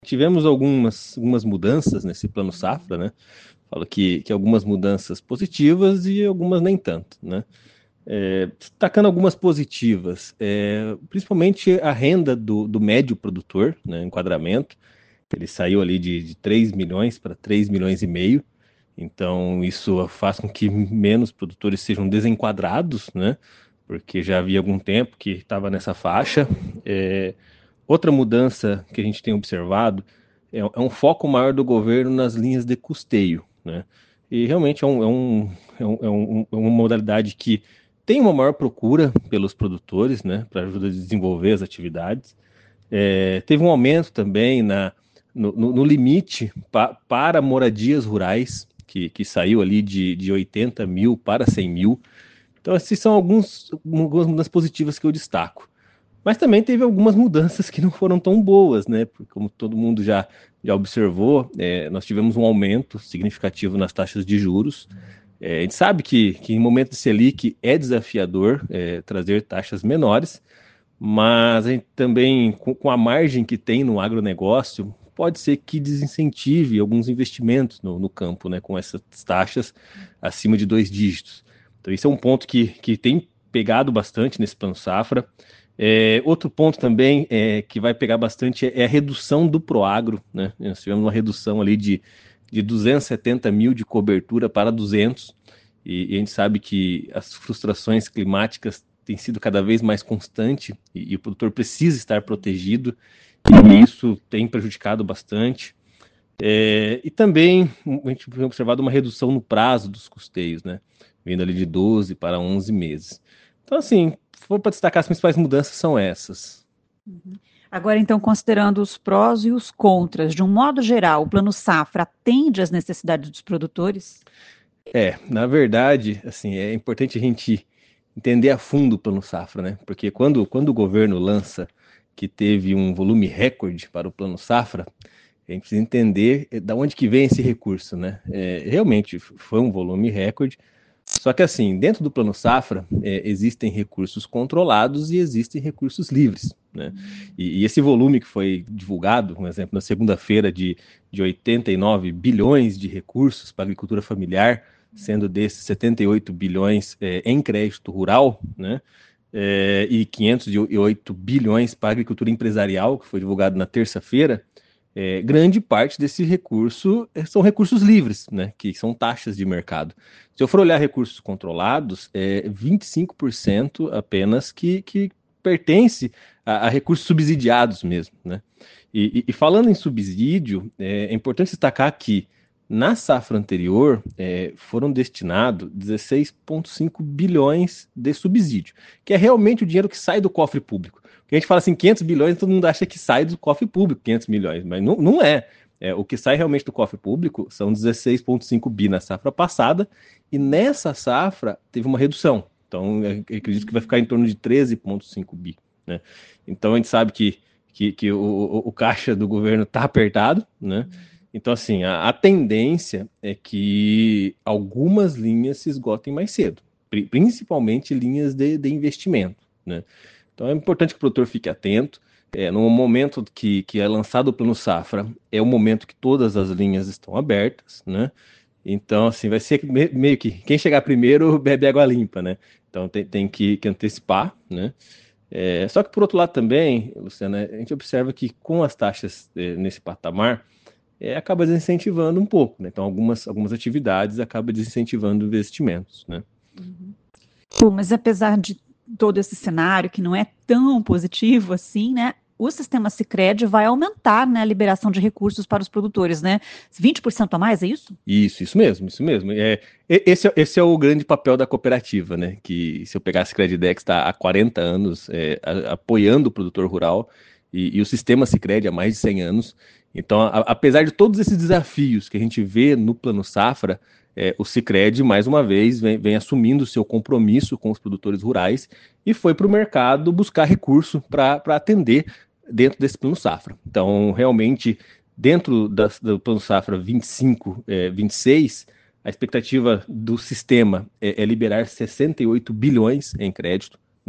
Tivemos algumas mudanças nesse plano safra, né? Falo que algumas mudanças positivas e algumas nem tanto, né? Destacando algumas positivas, principalmente a renda do médio produtor, né, enquadramento, ele saiu ali de 3 milhões para 3 milhões e meio, então isso faz com que menos produtores sejam desenquadrados, né, porque já havia algum tempo que estava nessa faixa. Outra mudança que a gente tem observado é um foco maior do governo nas linhas de custeio, né, e realmente é uma modalidade que tem uma maior procura pelos produtores, né, para ajuda a desenvolver as atividades. Teve um aumento também no limite para moradias rurais, que saiu ali de 80 mil para 100 mil. Então, essas são algumas mudanças positivas que eu destaco. Mas também teve algumas mudanças que não foram tão boas, né? Porque, como todo mundo já observou, nós tivemos um aumento significativo nas taxas de juros. A gente sabe que em momento de Selic é desafiador trazer taxas menores, mas a gente também, com a margem que tem no agronegócio, pode ser que desincentive alguns investimentos no campo, né, com essas taxas acima de 2 dígitos. Então, isso é um ponto que tem pegado bastante nesse plano safra. Outro ponto também que vai pegar bastante é a redução do Proagro, né? Nós tivemos uma redução ali de 270 mil de cobertura para 200, e a gente sabe que as frustrações climáticas têm sido cada vez mais constantes e o produtor precisa estar protegido, e isso tem prejudicado bastante. E também a gente tem observado uma redução no prazo dos custeios, né? Vindo ali de 12 para 11 meses. Então, assim, se for para destacar, as principais mudanças são essas. Agora, então, considerando os prós e os contras, de um modo geral, o Plano Safra atende às necessidades dos produtores? Na verdade, assim, é importante a gente entender a fundo o Plano Safra, né? Porque quando o governo lança que teve um volume recorde para o Plano Safra, a gente precisa entender da onde que vem esse recurso, né? Realmente foi um volume recorde, só que assim, dentro do Plano Safra, existem recursos controlados e existem recursos livres, né? E esse volume que foi divulgado, por exemplo, na segunda-feira de 89 bilhões de recursos para a agricultura familiar, sendo desses 78 bilhões em crédito rural, né? E 508 bilhões para a agricultura empresarial, que foi divulgado na terça-feira. Grande parte desse recurso são recursos livres, né, que são taxas de mercado. Se eu for olhar recursos controlados, 25% apenas que pertence a recursos subsidiados mesmo, né? E falando em subsídio, é importante destacar que na safra anterior foram destinados 16,5 bilhões de subsídio, que é realmente o dinheiro que sai do cofre público. Porque a gente fala assim, 500 bilhões, todo mundo acha que sai do cofre público 500 milhões, mas não é. O que sai realmente do cofre público são 16,5 bi na safra passada, e nessa safra teve uma redução. Então, eu acredito que vai ficar em torno de 13,5 bi, né? Então, a gente sabe que o caixa do governo está apertado, né? Então, assim, a tendência é que algumas linhas se esgotem mais cedo, principalmente linhas de investimento, né? Então, é importante que o produtor fique atento. No momento que é lançado o Plano Safra, é o momento que todas as linhas estão abertas, né? Então, assim, vai ser meio que quem chegar primeiro bebe água limpa, né? Então, tem que antecipar, né? Só que, por outro lado também, Luciana, a gente observa que com as taxas nesse patamar, acaba desincentivando um pouco, né? Então, algumas atividades acabam desincentivando investimentos, né? Bom, mas apesar de todo esse cenário que não é tão positivo assim, né? O sistema Sicredi vai aumentar, né, a liberação de recursos para os produtores, né? 20% a mais, é isso? Isso mesmo, isso mesmo. Esse é o grande papel da cooperativa, né? Que se eu pegar a Sicredi-Dex está há 40 anos apoiando o produtor rural e o sistema Sicredi há mais de 100 anos. Então, apesar de todos esses desafios que a gente vê no Plano Safra, o Sicredi, mais uma vez, vem assumindo o seu compromisso com os produtores rurais e foi para o mercado buscar recurso para atender dentro desse Plano Safra. Então, realmente, dentro do Plano Safra 25, 26, a expectativa do sistema é liberar 68 bilhões em crédito,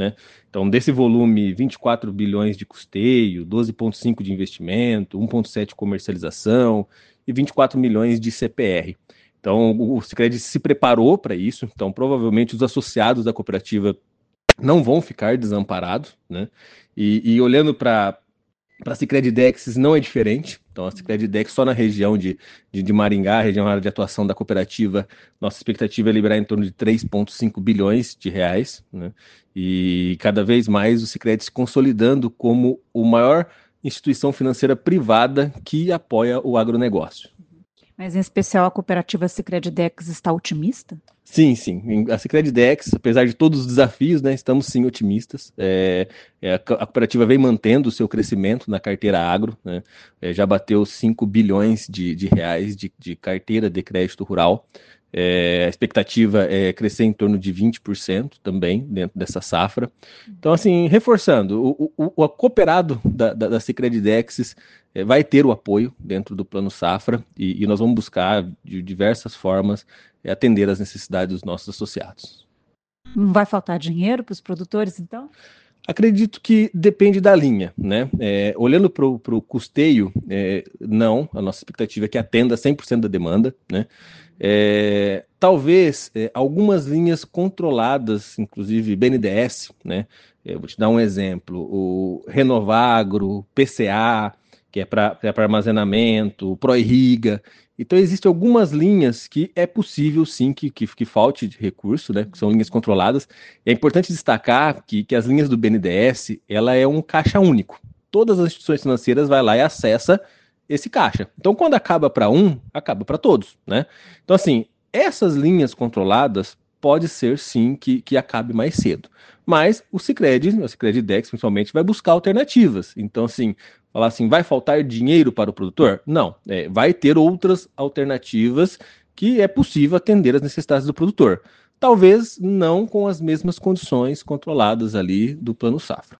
né? Então, desse volume, 24 bilhões de custeio, 12,5 de investimento, 1,7 de comercialização e 24 milhões de CPR. Então, o Sicredi se preparou para isso. Então, provavelmente, os associados da cooperativa não vão ficar desamparados, né? E olhando para a Sicredi-Dex não é diferente. Então, a Sicredi-Dex só na região de Maringá, região de atuação da cooperativa, nossa expectativa é liberar em torno de 3,5 bilhões de reais, né? E cada vez mais o Sicredi se consolidando como a maior instituição financeira privada que apoia o agronegócio. Mas, em especial, a cooperativa Sicredi-Dex está otimista? Sim, sim. A Sicredi-Dex, apesar de todos os desafios, né, estamos sim otimistas. A cooperativa vem mantendo o seu crescimento na carteira agro, né, já bateu 5 bilhões de reais de carteira de crédito rural. A expectativa é crescer em torno de 20% também dentro dessa safra. Então, assim, reforçando, o cooperado da Sicredi-Dex vai ter o apoio dentro do Plano Safra e nós vamos buscar de diversas formas atender às necessidades dos nossos associados. Não vai faltar dinheiro para os produtores, então? Acredito que depende da linha, né? Olhando para o custeio, não, a nossa expectativa é que atenda 100% da demanda, né? Talvez algumas linhas controladas, inclusive BNDES, né? Eu vou te dar um exemplo, o Renovagro, PCA, que é para armazenamento, ProIrriga. Então, existem algumas linhas que é possível, sim, que falte de recurso, né? Que são linhas controladas. E é importante destacar que as linhas do BNDES, ela é um caixa único. Todas as instituições financeiras vai lá e acessa esse caixa. Então, quando acaba para um, acaba para todos, né? Então, assim, essas linhas controladas pode ser, sim, que acabe mais cedo. Mas o Sicredi-Dex, principalmente, vai buscar alternativas. Então, assim, falar assim, vai faltar dinheiro para o produtor? Não, vai ter outras alternativas que é possível atender às necessidades do produtor. Talvez não com as mesmas condições controladas ali do Plano Safra.